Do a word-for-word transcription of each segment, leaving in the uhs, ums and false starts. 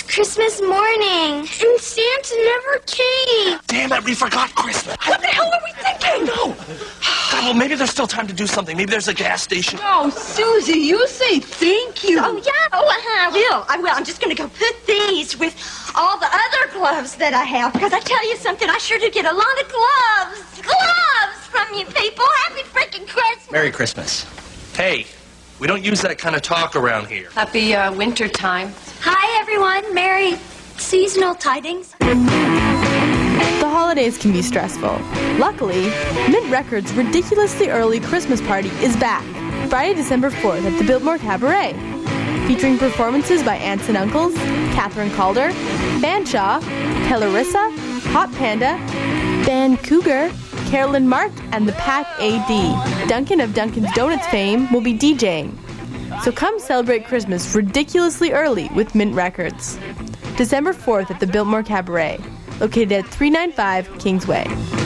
Christmas morning, and Santa never came. Damn it, we forgot Christmas. What the hell are we thinking? No. God, well, maybe there's still time to do something. Maybe there's a gas station. Oh, Susie, you say thank you. Oh, yeah. Oh, uh-huh, I will. I will. I'm just going to go put these with all the other gloves that I have. Because I tell you something, I sure do get a lot of gloves. Gloves from you people. Happy freaking Christmas. Merry Christmas. Hey, we don't use that kind of talk around here. Happy uh, winter time. Hi, everyone. Merry seasonal tidings. The holidays can be stressful. Luckily, Mint Records' ridiculously early Christmas party is back, Friday, December fourth at the Biltmore Cabaret, featuring performances by Aunts and Uncles, Catherine Calder, Fanshawe, Tellarissa, Hot Panda, Van Cougar, Carolyn Mark, and the Pack A D. Duncan of Duncan's Donuts fame will be DJing. So come celebrate Christmas ridiculously early with Mint Records. December fourth at the Biltmore Cabaret, located at three ninety-five Kingsway.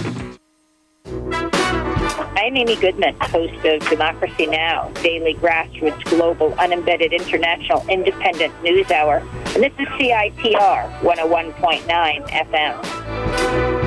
I'm Amy Goodman, host of Democracy Now!, daily grassroots, global, unembedded, international, independent news hour. And this is C I T R one oh one point nine F M.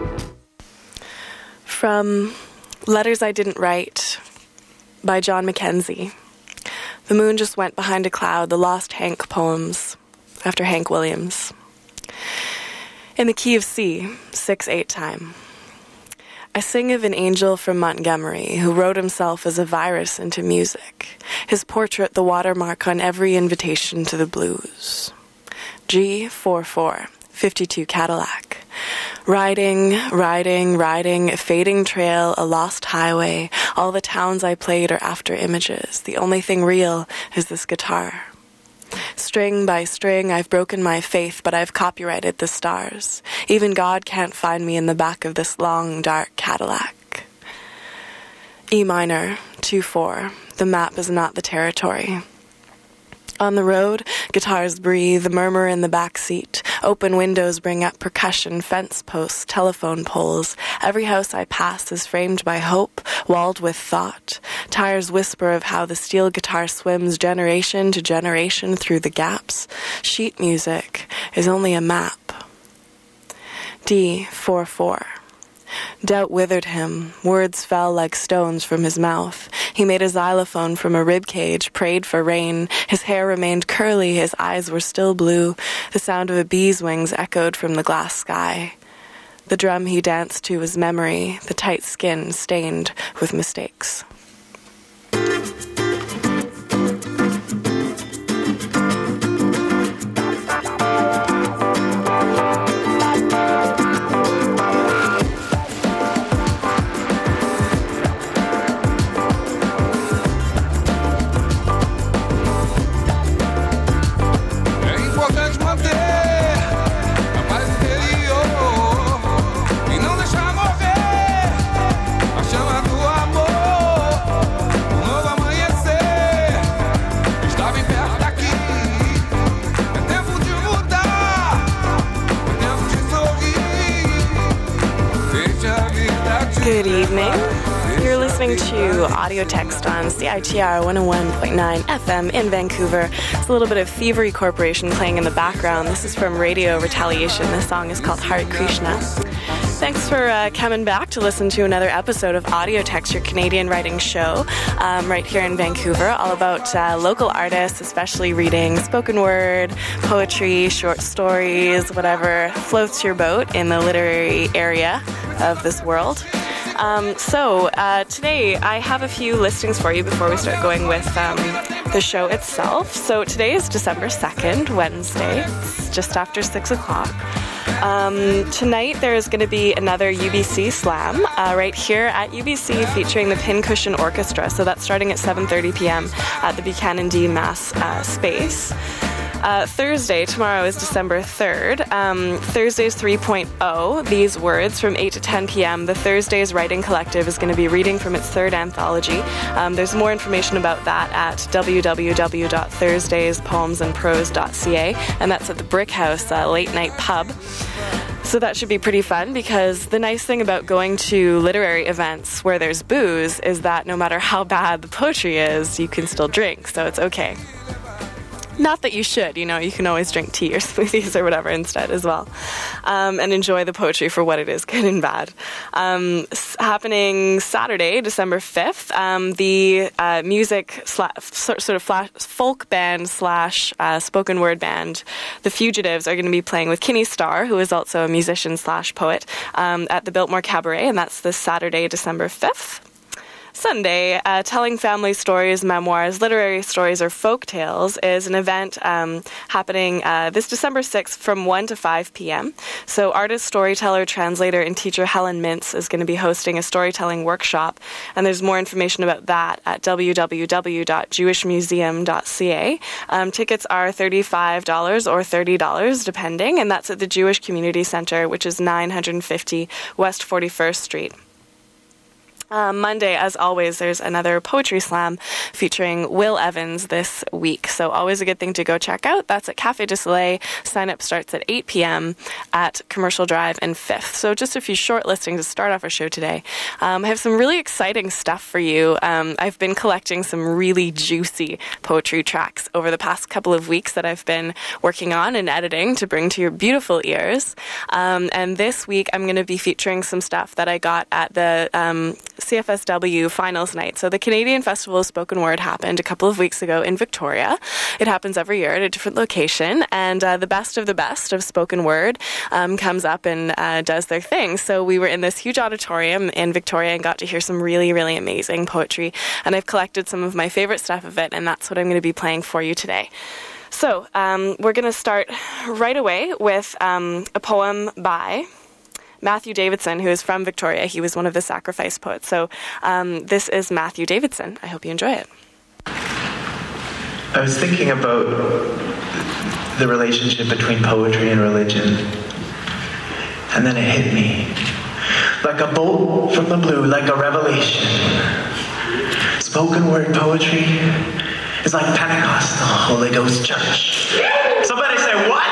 From Letters I Didn't Write by John Mackenzie. The Moon Just Went Behind a Cloud, the Lost Hank poems, after Hank Williams. In the key of C, six eight time. I sing of an angel from Montgomery who wrote himself as a virus into music, his portrait the watermark on every invitation to the blues. G four four, fifty-two Cadillac. Riding, riding, riding, a fading trail, a lost highway. All the towns I played are after images. The only thing real is this guitar. String by string, I've broken my faith, but I've copyrighted the stars. Even God can't find me in the back of this long, dark Cadillac. E minor, two four. The map is not the territory. On the road, guitars breathe, murmur in the back seat. Open windows bring up percussion, fence posts, telephone poles. Every house I pass is framed by hope, walled with thought. Tires whisper of how the steel guitar swims generation to generation through the gaps. Sheet music is only a map. D four four. Doubt withered him. Words fell like stones from his mouth. He made a xylophone from a rib cage, prayed for rain. His hair remained curly, his eyes were still blue. The sound of a bee's wings echoed from the glass sky. The drum he danced to was memory, the tight skin stained with mistakes. Good evening. You're listening to Audio Text on C I T R one oh one point nine F M in Vancouver. It's a little bit of Thievery Corporation playing in the background. This is from Radio Retaliation. This song is called Hare Krishna. Thanks for uh, coming back to listen to another episode of Audio Text, your Canadian writing show, um, right here in Vancouver, all about uh, local artists, especially reading spoken word, poetry, short stories, whatever floats your boat in the literary area of this world. Um, so uh, today I have a few listings for you before we start going with um, the show itself. So today is December second, Wednesday. It's just after six o'clock. Um, tonight there is going to be another U B C Slam uh, right here at U B C featuring the Pincushion Orchestra. So that's starting at seven thirty p.m. at the Buchanan D Mass uh, space. Uh, Thursday, tomorrow is December third. Um, Thursday's three point oh, These Words, from eight to ten p.m. The Thursdays Writing Collective is going to be reading from its third anthology. Um, there's more information about that at w w w dot thursdays poems and prose dot c a, and that's at the Brick House uh, late night pub. So that should be pretty fun, because the nice thing about going to literary events where there's booze is that no matter how bad the poetry is, you can still drink, so it's okay. Not that you should, you know, you can always drink tea or smoothies or whatever instead as well. Um, and enjoy the poetry for what it is, good and bad. Um, s- happening Saturday, December fifth, um, the uh, music sla- sort of flash- folk band slash uh, spoken word band, The Fugitives, are going to be playing with Kinney Starr, who is also a musician slash poet, um, at the Biltmore Cabaret, and that's this Saturday, December fifth. Sunday, uh, Telling Family Stories, Memoirs, Literary Stories, or Folk Tales is an event um, happening uh, this December sixth from one to five p.m. So artist, storyteller, translator, and teacher Helen Mintz is going to be hosting a storytelling workshop, and there's more information about that at w w w dot jewish museum dot c a. Um, tickets are thirty-five dollars or thirty dollars, depending, and that's at the Jewish Community Center, which is nine fifty West forty-first Street. Uh, Monday, as always, there's another poetry slam featuring Will Evans this week. So always a good thing to go check out. That's at Café du Soleil. Sign-up starts at eight p.m. at Commercial Drive and fifth. So just a few short listings to start off our show today. Um, I have some really exciting stuff for you. Um, I've been collecting some really juicy poetry tracks over the past couple of weeks that I've been working on and editing to bring to your beautiful ears. Um, and this week, I'm going to be featuring some stuff that I got at the um, C F S W Finals Night. So the Canadian Festival of Spoken Word happened a couple of weeks ago in Victoria. It happens every year at a different location, and uh, the best of the best of spoken word um, comes up and uh, does their thing. So we were in this huge auditorium in Victoria and got to hear some really, really amazing poetry, and I've collected some of my favorite stuff of it, and that's what I'm going to be playing for you today. So um, we're going to start right away with um, a poem by Matthew Davidson, who is from Victoria. He was one of the sacrifice poets. So um, this is Matthew Davidson. I hope you enjoy it. I was thinking about the relationship between poetry and religion, and then it hit me. Like a bolt from the blue, like a revelation. Spoken word poetry is like Pentecostal Holy Ghost church. Somebody say, what?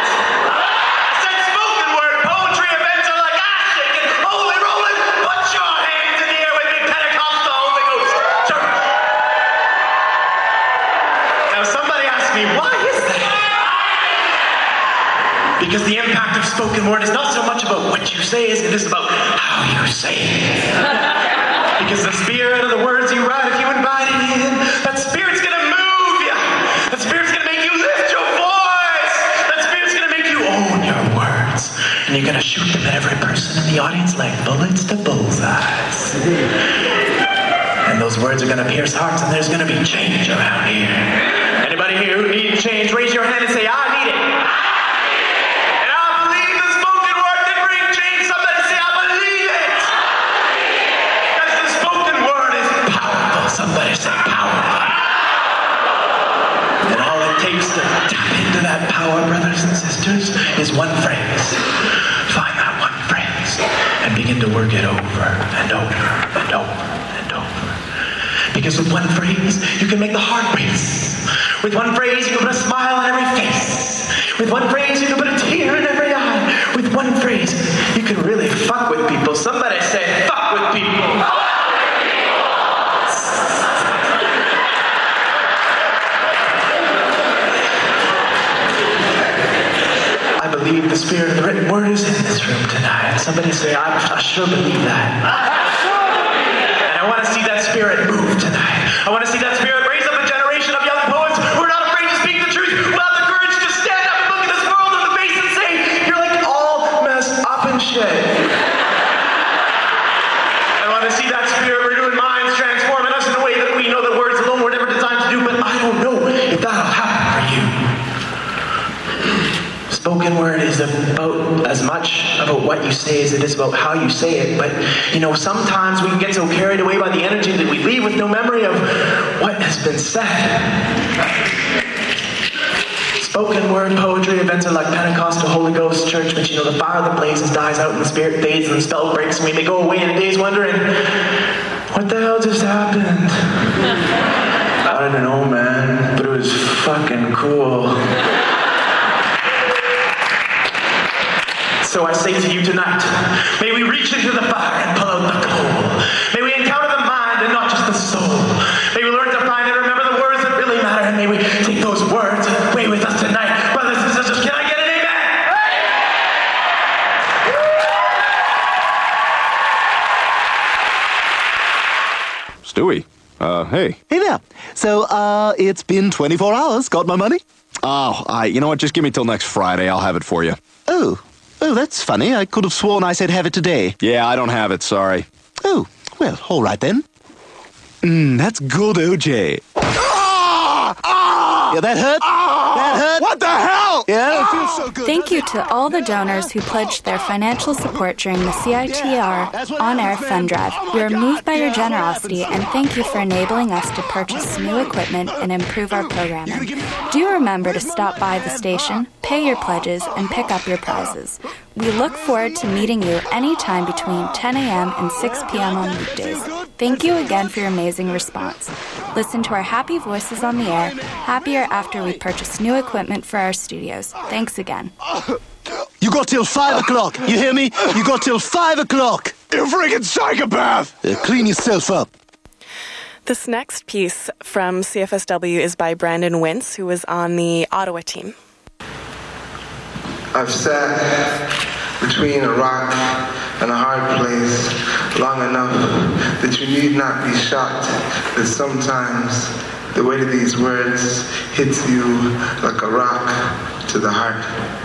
Because the impact of spoken word is not so much about what you say as it is about how you say it. Because the spirit of the words you write, if you invite it in, that spirit's going to move you. That spirit's going to make you lift your voice. That spirit's going to make you own your words. And you're going to shoot them at every person in the audience like bullets to bullseyes. And those words are going to pierce hearts, and there's going to be change around here. Anybody here who needs change, raise your hand and say, I need it. Somebody say power. And all it takes to tap into that power, brothers and sisters, is one phrase. Find that one phrase and begin to work it over and over and over and over. Because with one phrase, you can make the heart race. With one phrase, you can put a smile on every face. With one phrase, you can put a tear in every eye. With one phrase, you can really fuck with people. Somebody say, fuck with people. I believe the spirit of the written word is in this room tonight. Somebody say, I, I sure believe that. And I want to see that spirit move tonight. I want to see that spirit raise up a generation of young poets who are not afraid to speak the truth, who have the courage to stand up and look at this world in the face and say, you're like all messed up and shit. I want to see that spirit renewing minds, transforming us in a way that we know that words alone were never designed to do, but I don't know if that'll happen for you. Spoken word is about as much about what you say as it is about how you say it. But, you know, sometimes we can get so carried away by the energy that we leave with no memory of what has been said. Spoken word poetry events are like Pentecostal Holy Ghost church, but, you know, the fire that blazes dies out and the spirit fades and the spell breaks, and we may go away in a daze wondering, what the hell just happened? I don't know, man, but it was fucking cool. So I say to you tonight, may we reach into the fire and pull out the coal. May we encounter the mind and not just the soul. May we learn to find and remember the words that really matter, and may we take those words away with hey. Hey there. So, uh, it's been twenty-four hours. Got my money? Oh, I, you know what? Just give me till next Friday. I'll have it for you. Oh. Oh, that's funny. I could have sworn I said have it today. Yeah, I don't have it. Sorry. Oh, well, all right then. Mmm, that's good, O J. Ah! Ah! Yeah, that hurt? Ah! That hurt? What the hell? Yeah, it feels so good. Thank you to all the donors who pledged their financial support during the C I T R On-Air Fund Drive. We are moved by your generosity, and thank you for enabling us to purchase new equipment and improve our programming. Do remember to stop by the station, pay your pledges, and pick up your prizes. We look forward to meeting you anytime between ten a.m. and six p.m. on weekdays. Thank you again for your amazing response. Listen to our happy voices on the air, happier after we purchase new equipment for our studios. Thanks again. You got till five o'clock. You hear me? You got till five o'clock. You freaking psychopath! Uh, clean yourself up. This next piece from C F S W is by Brandon Wintz, who was on the Ottawa team. I've sat between a rock and a hard place long enough that you need not be shocked that sometimes the weight of these words hits you like a rock to the heart.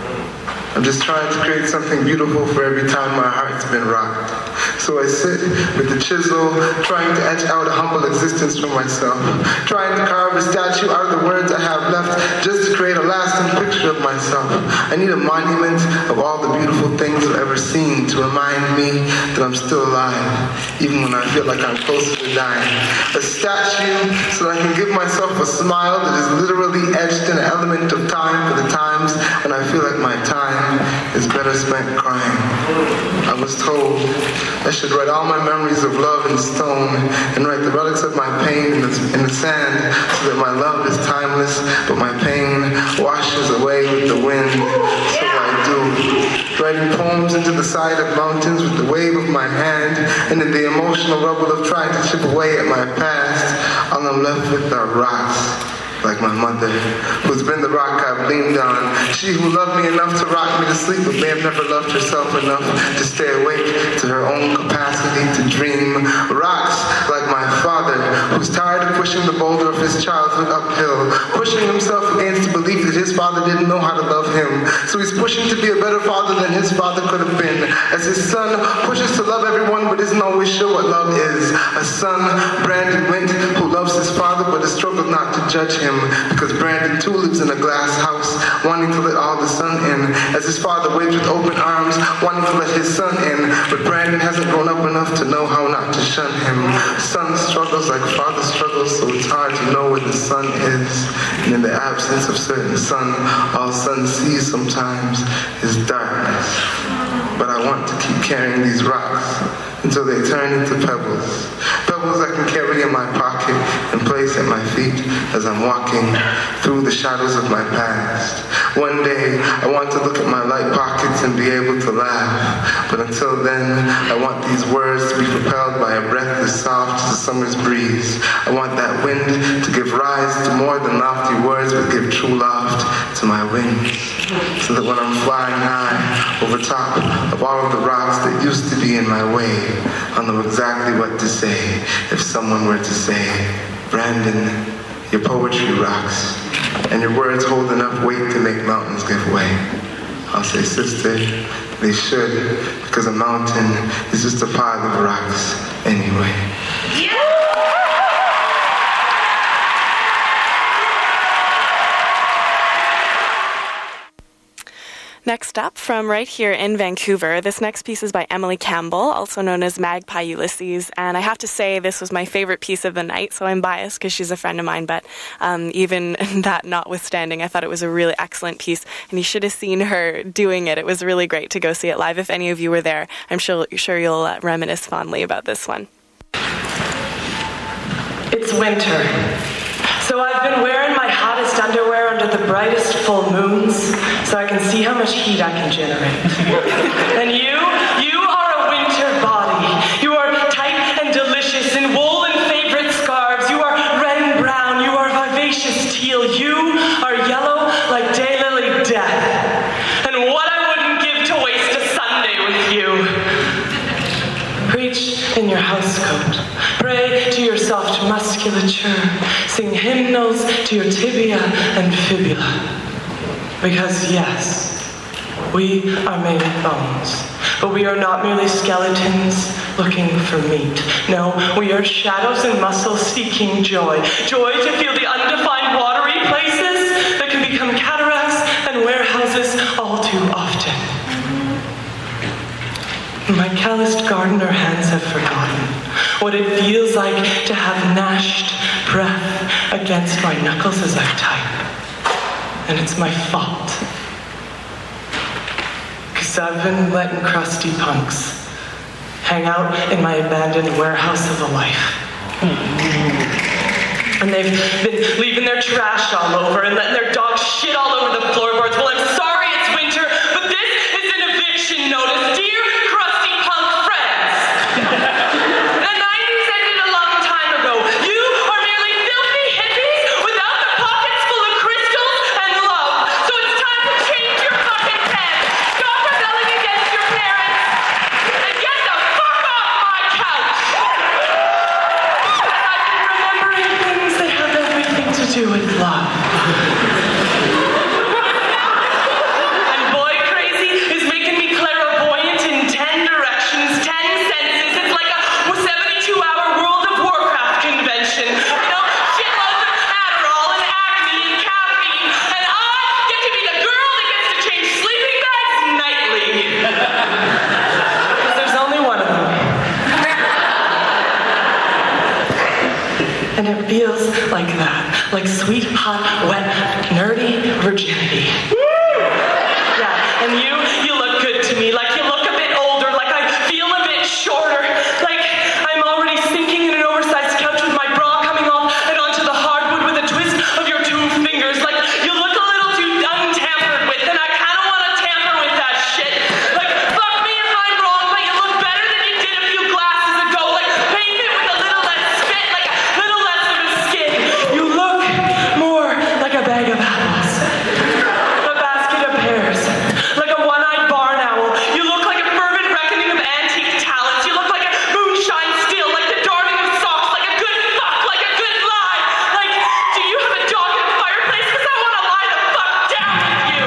I'm just trying to create something beautiful for every time my heart's been rocked. So I sit with the chisel, trying to etch out a humble existence for myself, trying to carve a statue out of the words I have left, just to create a lasting picture of myself. I need a monument of all the beautiful things I've ever seen to remind me that I'm still alive, even when I feel like I'm closer to dying. A statue so that I can give myself a smile that is literally etched in an element of time for the times when I feel like my time is better spent crying. I was told I should write all my memories of love in stone and write the relics of my pain in the, in the sand so that my love is timeless, but my pain washes away with the wind. So I do. Writing poems into the side of mountains with the wave of my hand, and in the emotional rubble of trying to chip away at my past, all I'm left with are rocks. Like my mother, who's been the rock I've leaned on. She who loved me enough to rock me to sleep, but may have never loved herself enough to stay awake to her own capacity to dream. Rocks like my father, who's tired of pushing the boulder of his childhood uphill, pushing himself against the belief that his father didn't know how to love him. So he's pushing to be a better father than his father could have been. As his son pushes to love everyone, but isn't always sure what love is. A son, Brandon Wint, who loves his father, but has struggled not to judge him. Because Brandon too lives in a glass house, wanting to let all the sun in, as his father waits with open arms, wanting to let his son in, but Brandon hasn't grown up enough to know how not to shun him. Son struggles like father struggles, so it's hard to know where the sun is, and in the absence of certain sun, all sun sees sometimes is darkness. But I want to keep carrying these rocks until they turn into pebbles. Pebbles I can carry in my pocket and place at my feet as I'm walking through the shadows of my past. One day, I want to look at my light pockets and be able to laugh. But until then, I want these words to be propelled by a breath as soft as a summer's breeze. I want that wind to give rise to more than lofty words, but give true loft to my wings. So that when I'm flying high over top of all of the rocks that used to be in my way, I'll know exactly what to say if someone were to say, Brandon, your poetry rocks, and your words hold enough weight to make mountains give way. I'll say, sister, they should, because a mountain is just a pile of rocks anyway. Yeah! Next up, from right here in Vancouver, this next piece is by Emily Campbell, also known as Magpie Ulysses, and I have to say this was my favorite piece of the night, so I'm biased because she's a friend of mine, but um, even that notwithstanding, I thought it was a really excellent piece, and you should have seen her doing it. It was really great to go see it live. If any of you were there, I'm sure, sure you'll uh, reminisce fondly about this one. It's winter. So I've been wearing my hottest underwear under the brightest full moons so I can see how much heat I can generate. And you, you are a winter body. You are tight and delicious in wool and favorite scarves. You are red and brown. You are vivacious teal. You are yellow like daylily death. And what I wouldn't give to waste a Sunday with you. Preach in your housecoat. Pray to your soft musculature. sing hymnals to your tibia and fibula. Because yes, we are made of bones, but we are not merely skeletons looking for meat. No, we are shadows and muscles seeking joy. Joy to feel the undefined watery places that can become cataracts and warehouses all too often. My calloused gardener hands have forgotten what it feels like to have gnashed breath against my knuckles as I type. And it's my fault. Because I've been letting crusty punks hang out in my abandoned warehouse of a life. And they've been leaving their trash all over and letting their dogs shit all over the floorboards. Well, I'm sorry it's winter, but this is an eviction notice. Dear crusty punk friends, the nineties ended a long time ago. You are merely filthy hippies without the pockets full of crystals and love. So it's time to change your fucking pants. Stop rebelling against your parents and get the fuck off my couch. And I've been remembering things that have everything to do with love. And boy crazy is making me clairvoyant in ten directions, ten senses. It's like a seventy-two hour World of Warcraft convention. You know, shitloads of Adderall and acne and caffeine. And I get to be the girl that gets to change sleeping bags nightly. Because there's only one of them. And it feels like that. Like sweet, hot, wet, nerdy virginity. Yeah, and you, you look good to me. Like you look a bit older. Like I feel a bit shorter. Like I'm already sinking in an oversized couch with my bra coming off and onto the hardwood with a twist of your two fingers. Like you look a little too untampered with, and I kind of want to tamper with that shit. Like fuck me if I'm wrong, but you look better than you did a few glasses ago. Like paint it with a little less spit, like a little less of a skin. You look more like a bag of apples. A basket of pears. Like a one-eyed barn owl. You look like a fervent reckoning of antique talents. You look like a moonshine still, like the darning of socks, like a good fuck, like a good lie. Like, do you have a dog in a fireplace? Because I want to lie the fuck down with you.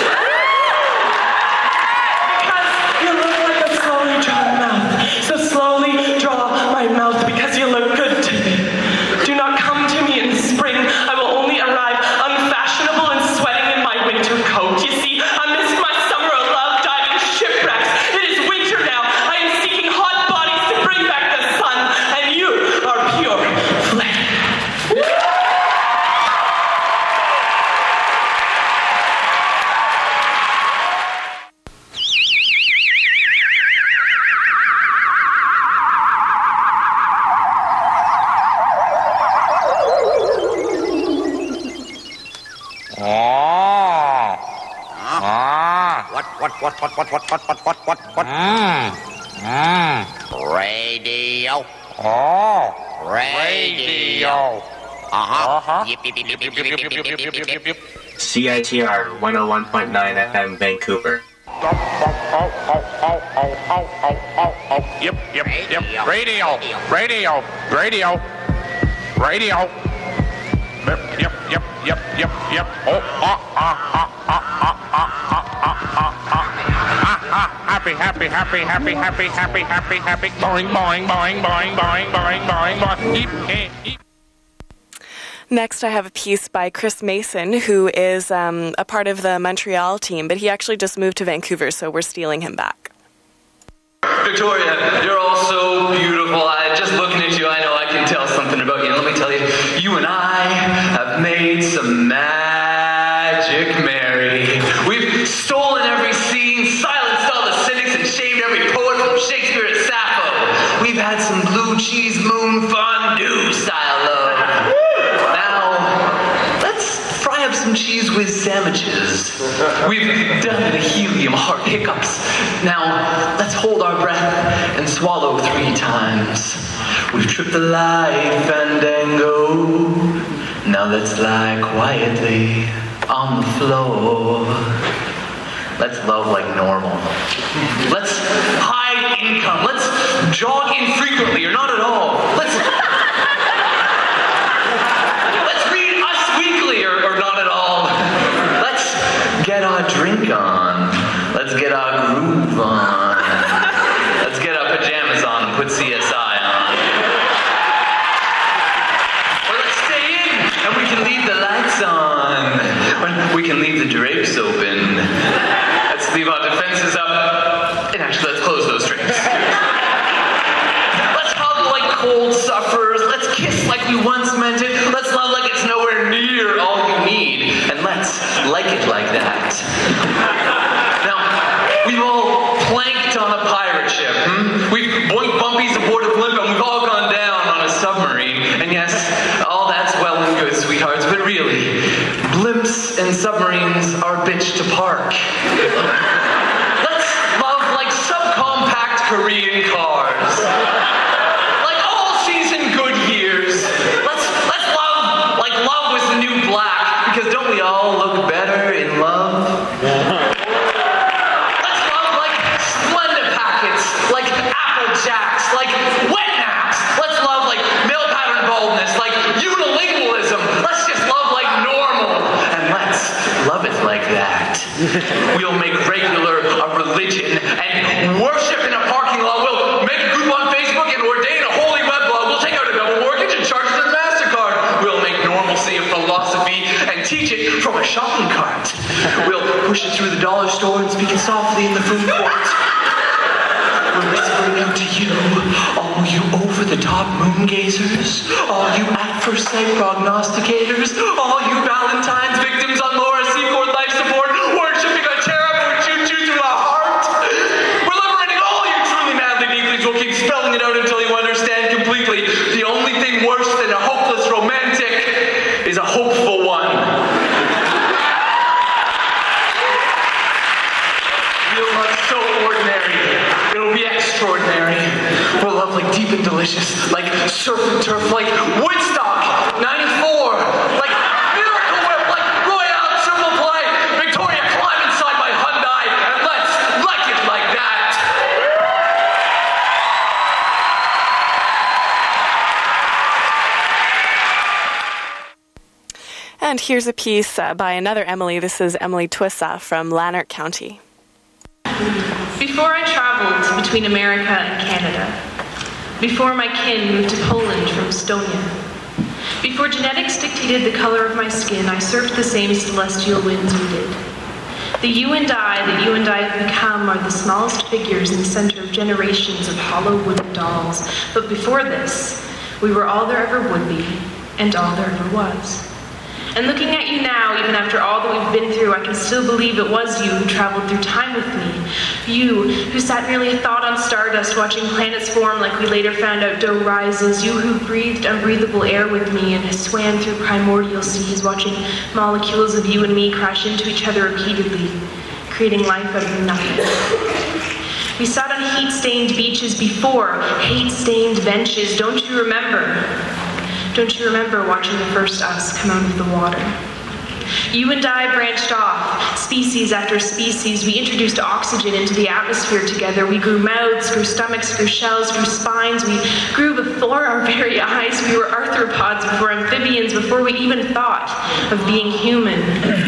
Because you look like a slowly drawn mouth. So slowly draw my mouth because you look good to me. Do not come to me in spring. I will only arrive unfashionable and sweating in my winter coat. You see, I missed my summer of love diving shipwrecks. It is winter now. I am seeking hot bodies to bring back the sun, and you are pure flame. What, what, what, what, what, what, what, what, what, what, what? Mmm. Mmm. Radio. Oh. Radio. Uh-huh. Uh-huh. Yip, yip, yip, yip, yip, yip, yip, yip, yip, yip, yip. C I T R one oh one point nine F M Vancouver. Yep, yep, yep. Radio. Radio. Radio. Radio. Yep, yep, yep, yep, yep, yep. Oh, ah, ah, ah, ah, ah, ah, ah, ah, ah, ah. Happy, happy, happy, happy, happy, happy, happy, happy. Boing, boing, boing, boing, boing, boing, boing, boing. Eep, eh, eep. Next, I have a piece by Chris Mason, who is um, a part of the Montreal team, but he actually just moved to Vancouver, so we're stealing him back. Victoria, you're all so beautiful. I just looking at you, I know I can tell something about you. And let me tell you, you and I have made some magic, Mary. We've stolen every scene, silenced all the cynics, and shaved every poet from Shakespeare to Sappho. We've had some blue cheese moon fondue style love. Now, let's fry up some cheese whiz sandwiches. We've done the helium heart hiccups. Now, let's hold our breath and swallow three times. We've tripped the light fandango. Now let's lie quietly on the floor. Let's love like normal. Let's hide income. Let's jog infrequently or not at all. Let's can leave the drapes open. Let's leave our defenses up. And actually, let's close those drapes. Let's hug like cold sufferers. Let's kiss like we once meant it. Let's love like it's nowhere near all you need. And let's like it like that. Now, we've all planked on a pirate ship. Hmm? We've boinked bumpies aboard a blimp, and we've all gone down on a submarine. And yes, all that's well and good, sweethearts, but really, blimps and submarines are a bitch to park. Let's love like subcompact Korean cars. Like all-season good years. Let's let's love like love was the new black, because don't we all look better in love? Let's love like Splenda packets, like Apple Jacks, like wet naps. Let's love like male pattern baldness, like unilingualism. Let's just love like normal. And let's love it like that. We'll make regular a religion and worship in a parking lot. We'll make a group on Facebook and ordain a holy weblog. We'll take out a double mortgage and charge it to the MasterCard. We'll make normalcy a philosophy and teach it from a shopping cart. We'll push it through the dollar store and speak it softly in the food court. We're whispering out to you, all you over-the-top moon gazers, all you at-first-sight prognosticators, all you Valentine's victims on Laura Secord life support, worshipping a cherub who choo-choo through the heart. We're liberating all you truly madly deeplies. We'll keep spelling it out until you understand completely. The only thing worse than a hopeless romantic is a hopeful one. You'll look so ordinary. It'll be extraordinary. We'll love like deep and delicious, like surf and turf, like Woodstock, ninety-four, like Miracle Whip, like Royale Triple Play, Victoria climb inside my Hyundai, and let's like it like that. And here's a piece uh, by another Emily. This is Emily Twissa from Lanark County. Before I traveled between America and Canada, before my kin moved to Poland from Estonia, before genetics dictated the color of my skin, I surfed the same celestial winds we did. The you and I that you and I have become are the smallest figures in the center of generations of hollow wooden dolls. But before this, we were all there ever would be, and all there ever was. And looking at you now, even after all that we've been through, I can still believe it was you who traveled through time with me. You who sat merely a thought on stardust, watching planets form like we later found out dough rises. You who breathed unbreathable air with me and swam through primordial seas, watching molecules of you and me crash into each other repeatedly, creating life out of nothing. We sat on heat-stained beaches before hate-stained benches. Don't you remember? Don't you remember watching the first us come out of the water? You and I branched off, species after species. We introduced oxygen into the atmosphere together. We grew mouths, grew stomachs, grew shells, grew spines. We grew before our very eyes. We were arthropods before amphibians, before we even thought of being human.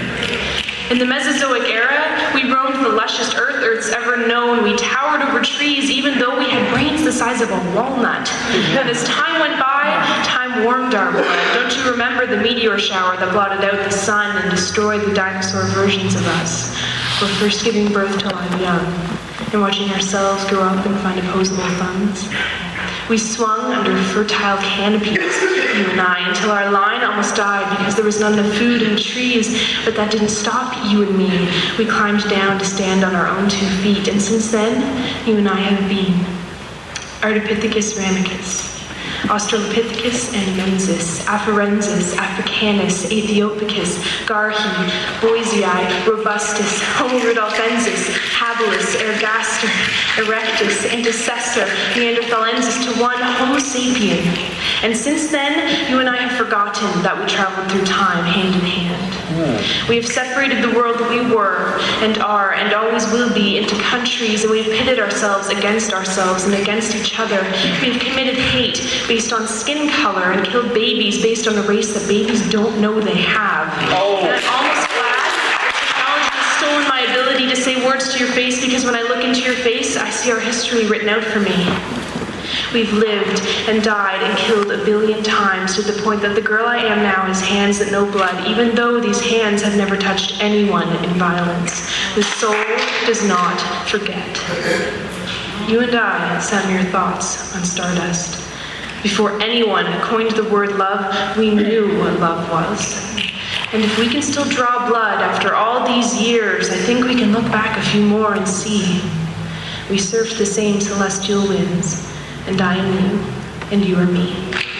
In the Mesozoic era, we roamed the lushest earth Earth's ever known. We towered over trees even though we had brains the size of a walnut. And as time went by, time warmed our blood. Don't you remember the meteor shower that blotted out the sun and destroyed the dinosaur versions of us? We're first giving birth to our young and watching ourselves grow up and find opposable thumbs. We swung under fertile canopies, you and I, until our line almost died because there was not enough food and trees, but that didn't stop you and me. We climbed down to stand on our own two feet, and since then, you and I have been Ardipithecus ramicus, Australopithecus anamensis, Afarensis, Africanus, Aethiopicus, Garhi, Boisei, Robustus, Homo rudolfensis, Habilis, Ergaster, Erectus, Antecessor, Neanderthalensis to one Homo sapien. And since then, you and I have forgotten that we traveled through time hand in hand. Mm. We have separated the world that we were and are and always will be into countries, and we have pitted ourselves against ourselves and against each other. We have committed hate based on skin color and killed babies based on a race that babies don't know they have. Oh. And I'm almost glad that technology has stolen my ability to say words to your face, because when I look into your face, I see our history written out for me. We've lived and died and killed a billion times to the point that the girl I am now has hands that know blood, even though these hands have never touched anyone in violence. The soul does not forget. You and I sat in your thoughts on stardust. Before anyone coined the word love, we knew what love was. And if we can still draw blood after all these years, I think we can look back a few more and see. We surfed the same celestial winds, and I am you, and you are me.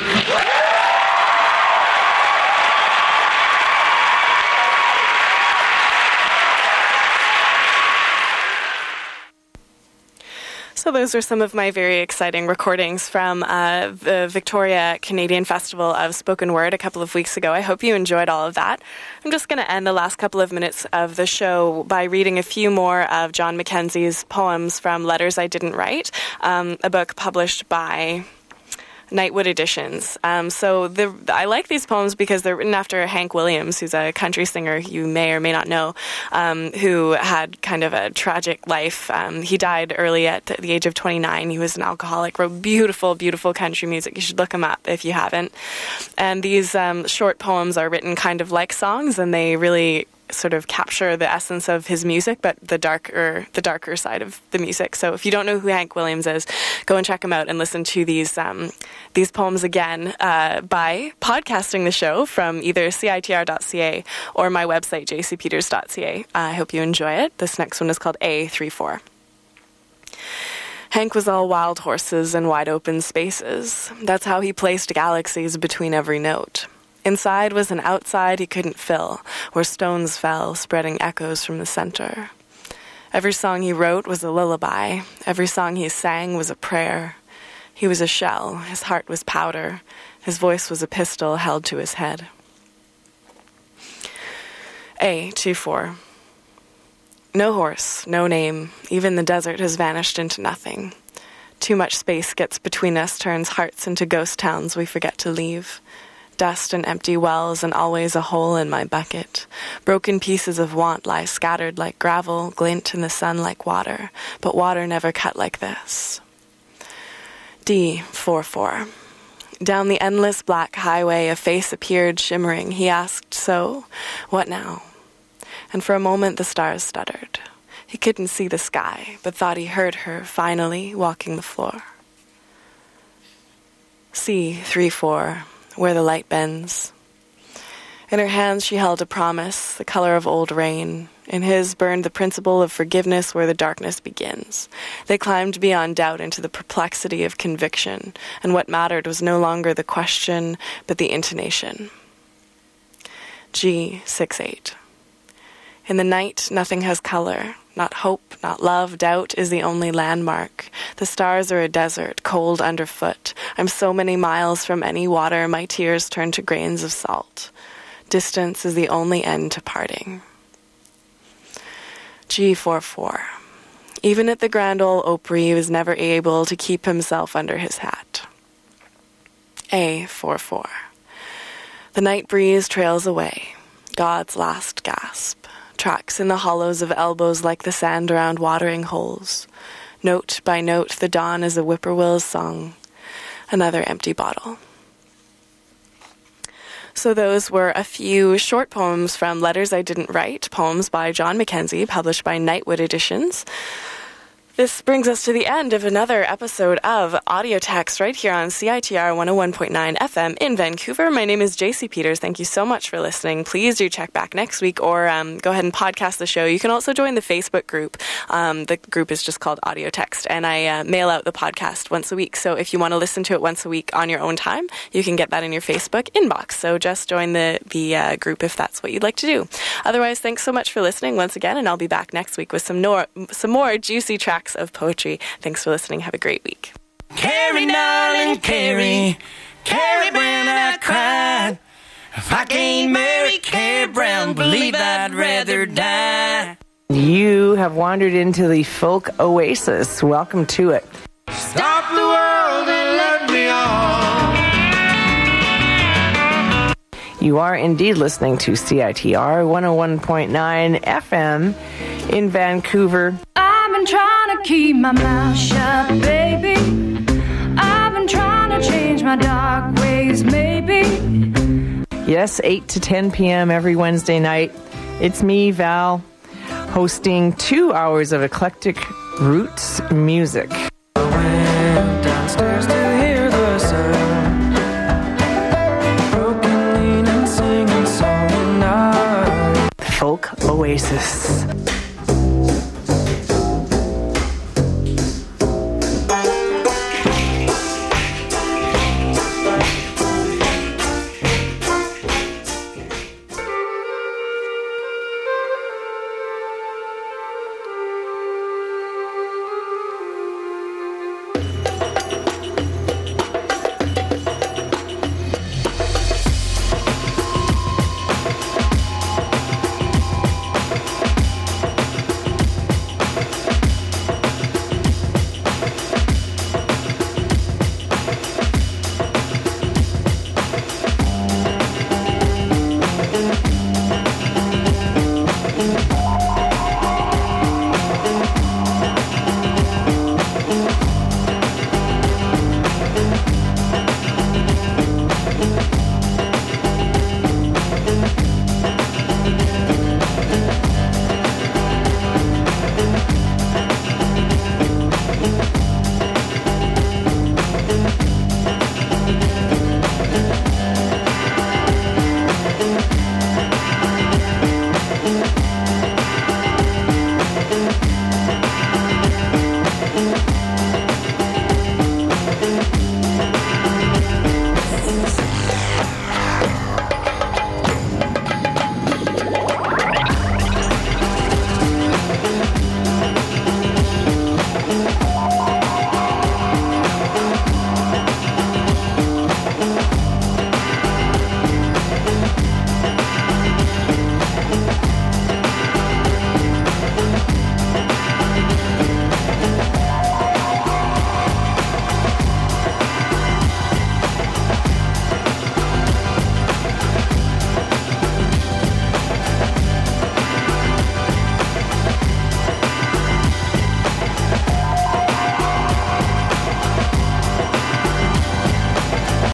So those are some of my very exciting recordings from uh, the Victoria Canadian Festival of Spoken Word a couple of weeks ago. I hope you enjoyed all of that. I'm just going to end the last couple of minutes of the show by reading a few more of John Mackenzie's poems from Letters I Didn't Write, um, a book published by Nightwood Editions. Um, so the, I like these poems because they're written after Hank Williams, who's a country singer you may or may not know, um, who had kind of a tragic life. Um, he died early at the age of twenty-nine. He was an alcoholic, wrote beautiful, beautiful country music. You should look him up if you haven't. And these um, short poems are written kind of like songs, and they really sort of capture the essence of his music, but the darker the darker side of the music. So if you don't know who Hank Williams is, go and check him out and listen to these um, these poems again uh, by podcasting the show from either C I T R dot C A or my website, j c peters dot c a. Uh, I hope you enjoy it. This next one is called A thirty-four. Hank was all wild horses and wide open spaces. That's how he placed galaxies between every note. Inside was an outside he couldn't fill, where stones fell, spreading echoes from the center. Every song he wrote was a lullaby. Every song he sang was a prayer. He was a shell. His heart was powder. His voice was a pistol held to his head. A twenty-four. No horse, no name. Even the desert has vanished into nothing. Too much space gets between us, turns hearts into ghost towns we forget to leave. Dust and empty wells, and always a hole in my bucket. Broken pieces of want lie scattered like gravel, glint in the sun like water, but water never cut like this. D forty-four. Down the endless black highway, a face appeared shimmering. He asked, so, what now? And for a moment the stars stuttered. He couldn't see the sky, but thought he heard her, finally, walking the floor. C thirty-four. Where the light bends. In her hands she held a promise, the color of old rain. In his burned the principle of forgiveness where the darkness begins. They climbed beyond doubt into the perplexity of conviction, and what mattered was no longer the question, but the intonation. G sixty-eight. In the night, nothing has color. Not hope, not love, doubt is the only landmark. The stars are a desert, cold underfoot. I'm so many miles from any water, my tears turn to grains of salt. Distance is the only end to parting. G forty-four. Even at the Grand Ole Opry, he was never able to keep himself under his hat. A forty-four. The night breeze trails away. God's last gasp. Tracks in the hollows of elbows like the sand around watering holes. Note by note, the dawn is a whippoorwill's song. Another empty bottle. So those were a few short poems from Letters I Didn't Write, poems by John Mackenzie, published by Nightwood Editions. This brings us to the end of another episode of Audio Text right here on C I T R one oh one point nine F M in Vancouver. My name is J C Peters. Thank you so much for listening. Please do check back next week or um, go ahead and podcast the show. You can also join the Facebook group. Um, the group is just called Audio Text, and I uh, mail out the podcast once a week. So if you want to listen to it once a week on your own time, you can get that in your Facebook inbox. So just join the, the uh, group if that's what you'd like to do. Otherwise, thanks so much for listening once again, and I'll be back next week with some, nor- some more juicy tracks of poetry. Thanks for listening. Have a great week. Carrie, darling, Carrie, Carrie Brown, I cried. If I can't marry Carrie Brown, believe I'd rather die. You have wandered into the folk oasis. Welcome to it. Stop the world and let me on. You are indeed listening to C I T R one oh one point nine F M in Vancouver. I've been trying to keep my mouth shut, baby. I've been trying to change my dark ways, maybe. Yes, eight to ten p.m. every Wednesday night. It's me, Val, hosting two hours of eclectic roots music. I went downstairs to hear the sound, broken, lean, and singing song night. Folk Oasis.